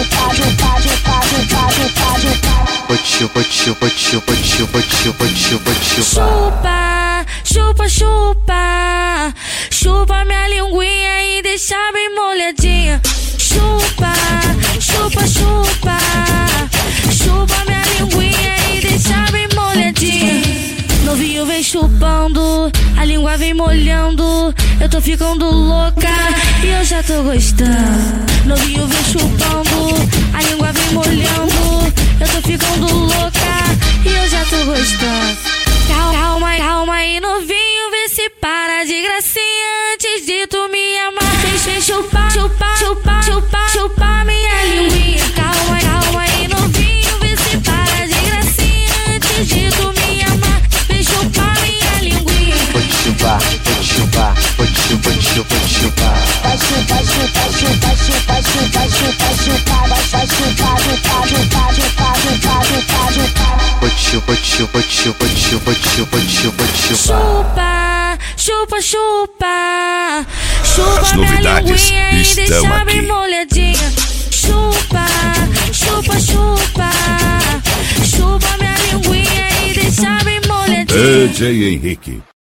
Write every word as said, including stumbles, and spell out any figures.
chupa, chupa, chupa, chupa, chupa, chupa. Vou te chupar, chupa, chupa, chupa, chupa, chupa, chupa, chupa, chupa, chupa minha linguinha e deixa bem molhadinha. Chupa, chupa, chupa, chupa minha linguinha e deixa bem molhadinha. Novinho vem chupando, a língua vem molhando, eu tô ficando louca e eu já tô gostando. Novinho vem chupando, a língua vem molhando, eu tô ficando louca e eu já tô gostando. Calma, calma aí, novinho, vê se para de gracinha antes de tu me amar. Deixa eu chupar, chupar, chupar, chupar, chupar minha linguinha. Calma, calma aí, novinho, vê se para de gracinha antes de tu me amar. Deixa eu chupar minha linguinha. Vou te chupar, vou te chupar, vou te chupar, chupar, chupar. Vai chupar, chupar, chupar, chupar, chupar, chupar, chupar. Vai chupar, chupar, chupar, chupar, chupar, chupar, chupar. Vou te chupar, chupar, chupar, chupar, chupar, chupar, chupar. Chupa, chupa, chupa, chupa. As minha novidades linguinha e estão deixa aqui. bem molhadinha. Chupa, chupa, chupa, chupa minha linguinha e deixa bem molhadinha. D J Henrique.